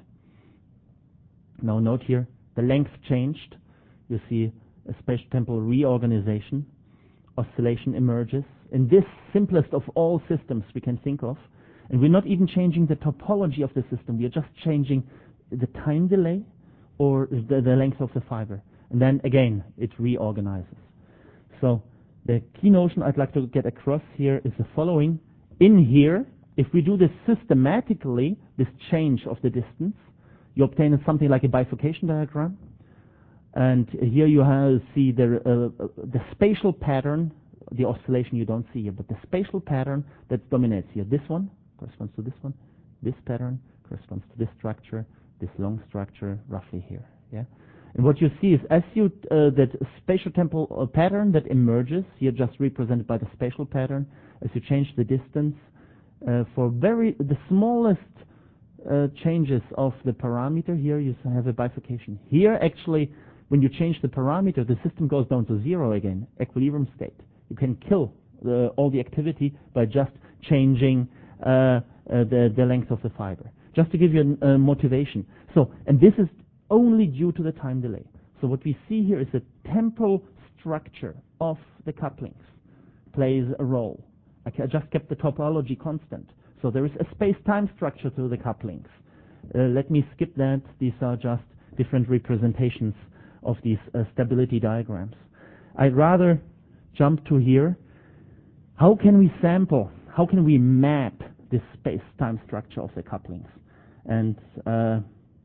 A: Now note here, the length changed. You see a spatial-temporal reorganization. Oscillation emerges. In this simplest of all systems we can think of, and we're not even changing the topology of the system, we are just changing the time delay or the, the length of the fiber. And then again, it reorganizes. So the key notion I'd like to get across here is the following. In here, if we do this systematically, this change of the distance, you obtain something like a bifurcation diagram. And here you have, see the, uh, the spatial pattern, the oscillation you don't see here, but the spatial pattern that dominates here. This one corresponds to this one. This pattern corresponds to this structure, this long structure, roughly here. Yeah. And what you see is as you, uh, that spatial-temporal uh, pattern that emerges, here just represented by the spatial pattern, as you change the distance, uh, for very, the smallest uh, changes of the parameter, here you have a bifurcation. Here actually, when you change the parameter, the system goes down to zero again, equilibrium state. You can kill the, all the activity by just changing uh, uh, the, the length of the fiber. Just to give you a uh, motivation. So, and this is only due to the time delay. So what we see here is the temporal structure of the couplings plays a role. I just kept the topology constant. So there is a space-time structure to the couplings. Uh, let me skip that. These are just different representations of these uh, stability diagrams. I'd rather jump to here. How can we sample? How can we map this space-time structure of the couplings? And uh,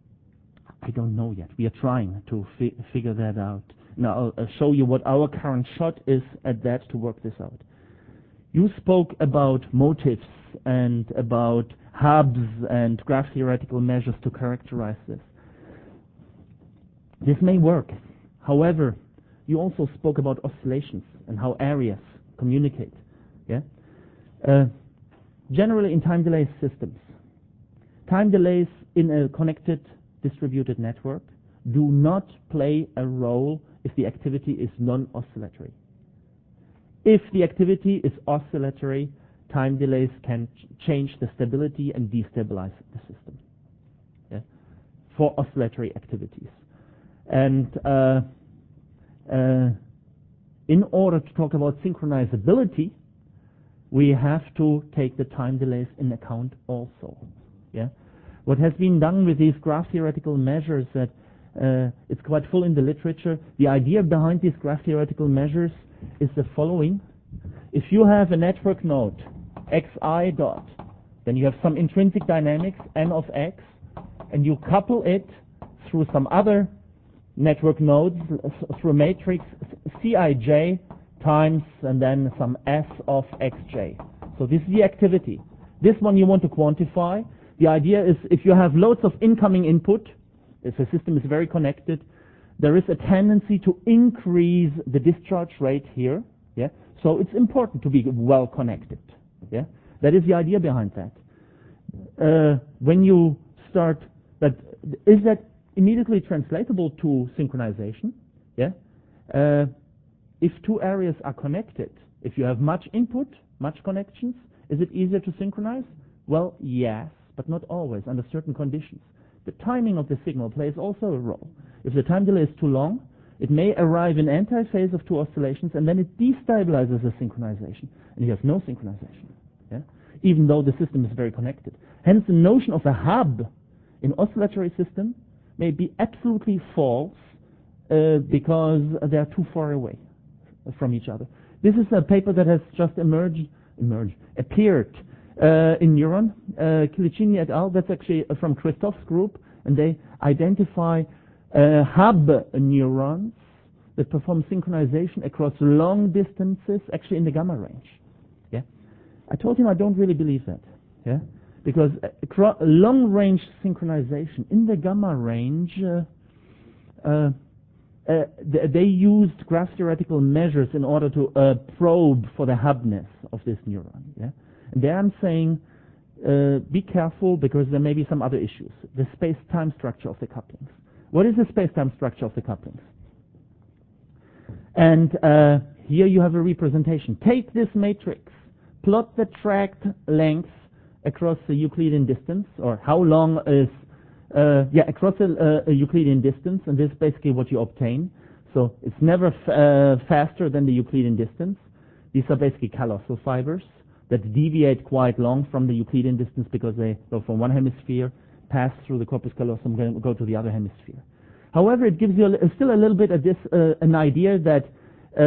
A: I don't know yet. We are trying to fi figure that out. Now I'll uh, show you what our current shot is at that to work this out. You spoke about motives and about hubs and graph theoretical measures to characterize this. This may work. However, you also spoke about oscillations and how areas communicate. Yeah. Uh, generally, in time delay systems, time delays in a connected distributed network do not play a role if the activity is non-oscillatory. If the activity is oscillatory, time delays can ch change the stability and destabilize the system, yeah, for oscillatory activities. And uh, uh, in order to talk about synchronizability, we have to take the time delays in account also. Yeah. What has been done with these graph theoretical measures, that uh, it's quite full in the literature. The idea behind these graph theoretical measures is the following. If you have a network node, xi dot, then you have some intrinsic dynamics, n of x, and you couple it through some other network nodes, through a matrix Cij times, and then some s of xj. So this is the activity. This one you want to quantify. The idea is if you have loads of incoming input, if a system is very connected, there is a tendency to increase the discharge rate here. Yeah. So it's important to be well connected. Yeah. That is the idea behind that. Uh, when you start, but is that immediately translatable to synchronization? Yeah. Uh, if two areas are connected, if you have much input, much connections, is it easier to synchronize? Well, yes, but not always, under certain conditions. The timing of the signal plays also a role. If the time delay is too long, it may arrive in anti-phase of two oscillations, and then it destabilizes the synchronization, and you have no synchronization, yeah? Even though the system is very connected. Hence, the notion of a hub in oscillatory system may be absolutely false uh, because they are too far away from each other. This is a paper that has just emerged, emerged appeared uh, in Neuron, uh, Kilicini et al. That's actually from Christoph's group, and they identify uh, hub neurons that perform synchronization across long distances, actually in the gamma range. Yeah, I told him I don't really believe that. Yeah, because uh, long-range synchronization in the gamma range. Uh, uh, Uh, th they used graph theoretical measures in order to uh, probe for the hubness of this neuron. Yeah? And there I'm saying, uh, be careful because there may be some other issues. The space-time structure of the couplings. What is the space-time structure of the couplings? And uh, here you have a representation. Take this matrix, plot the tracked length across the Euclidean distance, or how long is Uh, yeah, across a, uh, a Euclidean distance, and this is basically what you obtain. So it's never f uh, faster than the Euclidean distance. These are basically callosal fibers that deviate quite long from the Euclidean distance because they go from one hemisphere, pass through the corpus callosum, and go to the other hemisphere. However, it gives you a, still a little bit of this, uh, an idea that uh,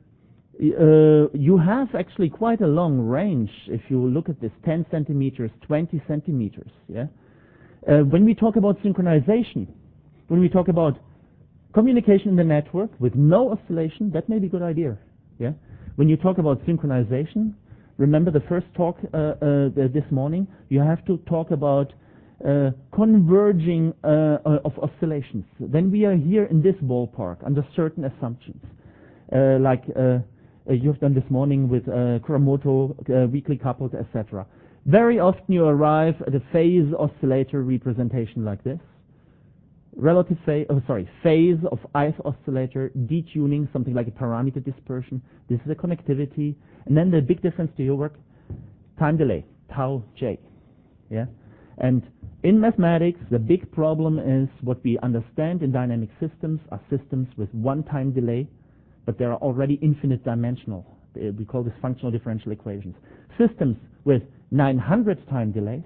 A: uh, you have actually quite a long range if you look at this, ten centimeters, twenty centimeters, yeah? Uh, when we talk about synchronization, when we talk about communication in the network with no oscillation, that may be a good idea. Yeah. When you talk about synchronization, remember the first talk uh, uh, this morning. You have to talk about uh, converging uh, uh, of oscillations. Then we are here in this ballpark under certain assumptions, uh, like uh, uh, you've done this morning with uh, Kuramoto, uh, weakly coupled, et cetera. Very often you arrive at a phase oscillator representation like this. Relative phase, oh sorry, phase of ith oscillator, detuning, something like a parameter dispersion. This is a connectivity. And then the big difference to your work, time delay, tau j. Yeah? And in mathematics, the big problem is what we understand in dynamic systems are systems with one time delay, but they are already infinite dimensional. We call this functional differential equations. Systems with nine hundred time delays,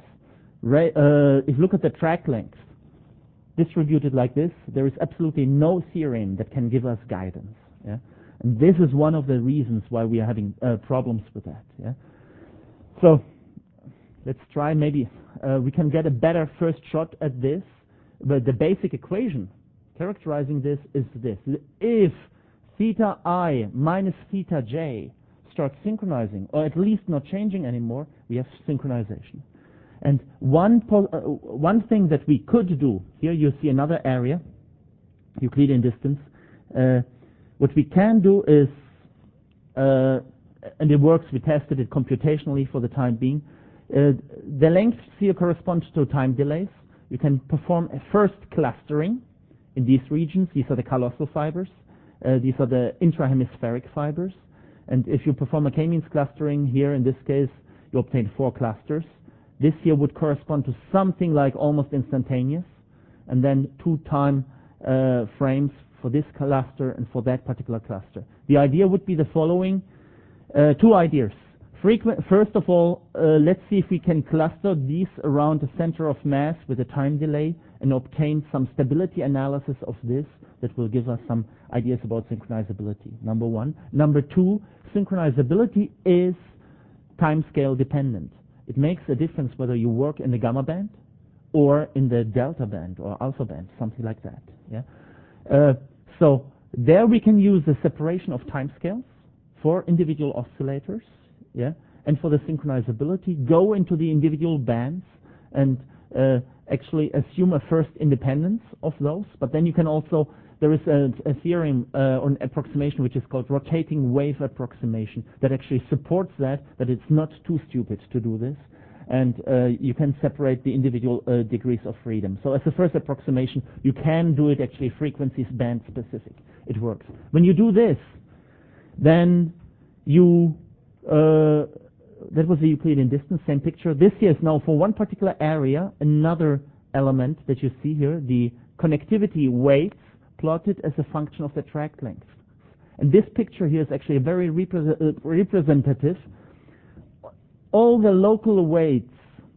A: uh, if you look at the track length, distributed like this, there is absolutely no theorem that can give us guidance. Yeah? And this is one of the reasons why we are having uh, problems with that. Yeah? So let's try maybe, uh, we can get a better first shot at this, but the basic equation characterizing this is this. If theta I minus theta j starts synchronizing, or at least not changing anymore, we have synchronization. And one, po uh, one thing that we could do, here you see another area, Euclidean distance. Uh, what we can do is, uh, and it works, we tested it computationally for the time being, uh, the lengths here correspond to time delays. You can perform a first clustering in these regions. These are the callosal fibers. Uh, these are the intrahemispheric fibers. And if you perform a k-means clustering here, in this case, you obtain four clusters. This here would correspond to something like almost instantaneous, and then two time uh, frames for this cluster and for that particular cluster. The idea would be the following, uh, two ideas. Frequent, first of all, uh, let's see if we can cluster these around the center of mass with a time delay and obtain some stability analysis of this that will give us some ideas about synchronizability, number one. Number two, synchronizability is timescale dependent. It makes a difference whether you work in the gamma band or in the delta band or alpha band, something like that. Yeah. Uh, so there we can use the separation of timescales for individual oscillators. Yeah. And for the synchronizability, go into the individual bands and uh, actually assume a first independence of those. But then you can also, there is a, a theorem uh, or an approximation which is called rotating wave approximation that actually supports that, that it's not too stupid to do this. And uh, you can separate the individual uh, degrees of freedom. So as a first approximation, you can do it actually frequencies band specific. It works. When you do this, then you, uh, that was the Euclidean distance, same picture. This here is now for one particular area, another element that you see here, the connectivity weights plotted as a function of the track length. And this picture here is actually very repre uh, representative. All the local weights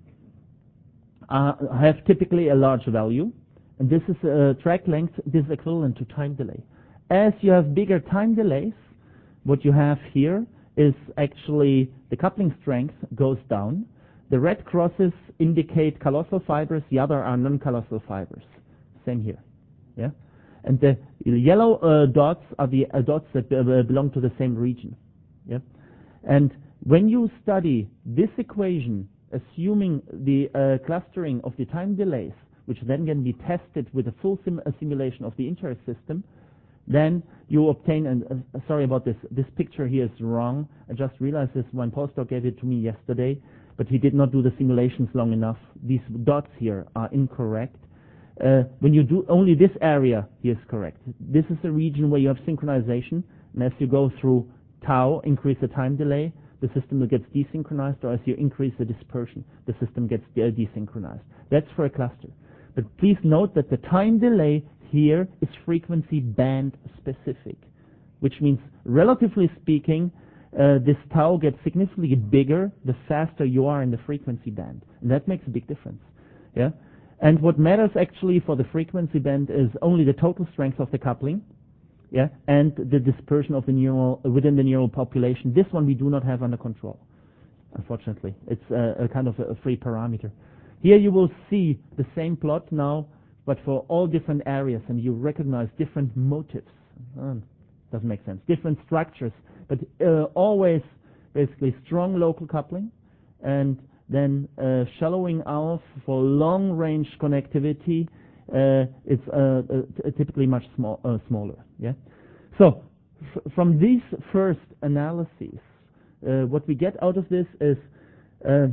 A: uh, have typically a large value, and this is uh, track length. This is equivalent to time delay. As you have bigger time delays, what you have here is actually the coupling strength goes down. The red crosses indicate callosal fibers, the other are non-callosal fibers. Same here. Yeah? And the yellow uh, dots are the uh, dots that uh, belong to the same region. Yeah? And when you study this equation, assuming the uh, clustering of the time delays, which then can be tested with a full sim a simulation of the entire system, then you obtain, and uh, sorry about this, this picture here is wrong. I just realized this when postdoc gave it to me yesterday, but he did not do the simulations long enough. These dots here are incorrect. Uh, when you do only this area, he is correct. This is a region where you have synchronization, and as you go through tau, increase the time delay, the system gets desynchronized, or as you increase the dispersion, the system gets de desynchronized. That's for a cluster. But please note that the time delay here is frequency band specific, which means, relatively speaking, uh, this tau gets significantly bigger the faster you are in the frequency band. And that makes a big difference. Yeah? And what matters actually for the frequency band is only the total strength of the coupling, yeah, and the dispersion of the neural uh, within the neural population. This one we do not have under control, unfortunately. It's a, a kind of a, a free parameter. Here you will see the same plot now, but for all different areas, and you recognize different motives. Um, doesn't make sense. Different structures, but uh, always basically strong local coupling, and then uh, shallowing out for long-range connectivity. Uh, it's uh, uh, typically much small, uh, smaller. Yeah. So f from these first analyses, uh, what we get out of this is uh,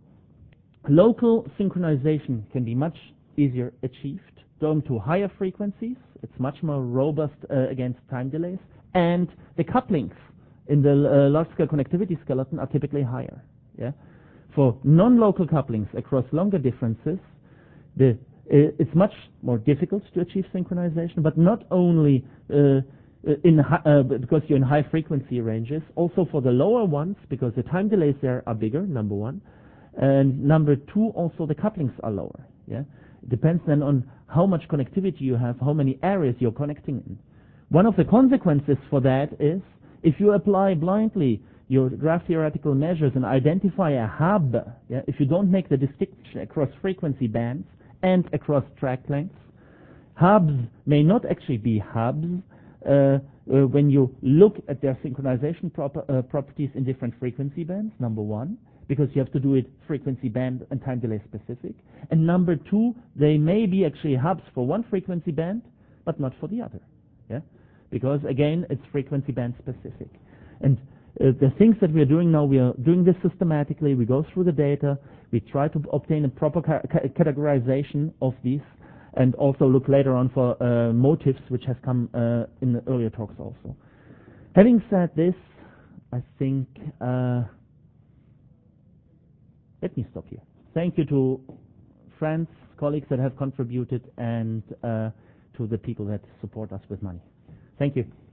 A: local synchronization can be much easier achieved down to higher frequencies. It's much more robust uh, against time delays, and the couplings in the uh, large-scale connectivity skeleton are typically higher. Yeah. For non-local couplings across longer differences, the it's much more difficult to achieve synchronization, but not only uh, in uh, because you're in high frequency ranges, also for the lower ones, because the time delays there are bigger, number one, and number two, also the couplings are lower. Yeah, it depends then on how much connectivity you have, how many areas you're connecting in. One of the consequences for that is if you apply blindly your graph theoretical measures and identify a hub, yeah, if you don't make the distinction across frequency bands and across track lengths, hubs may not actually be hubs uh, uh, when you look at their synchronization proper, uh, properties in different frequency bands, number one, because you have to do it frequency band and time delay specific. And number two, they may be actually hubs for one frequency band, but not for the other. Yeah? Because, again, it's frequency band specific. And Uh, the things that we are doing now, we are doing this systematically. We go through the data. We try to obtain a proper ca ca categorization of these, and also look later on for uh, motives, which has come uh, in the earlier talks also. Having said this, I think, uh, let me stop here. Thank you to friends, colleagues that have contributed, and uh, to the people that support us with money. Thank you.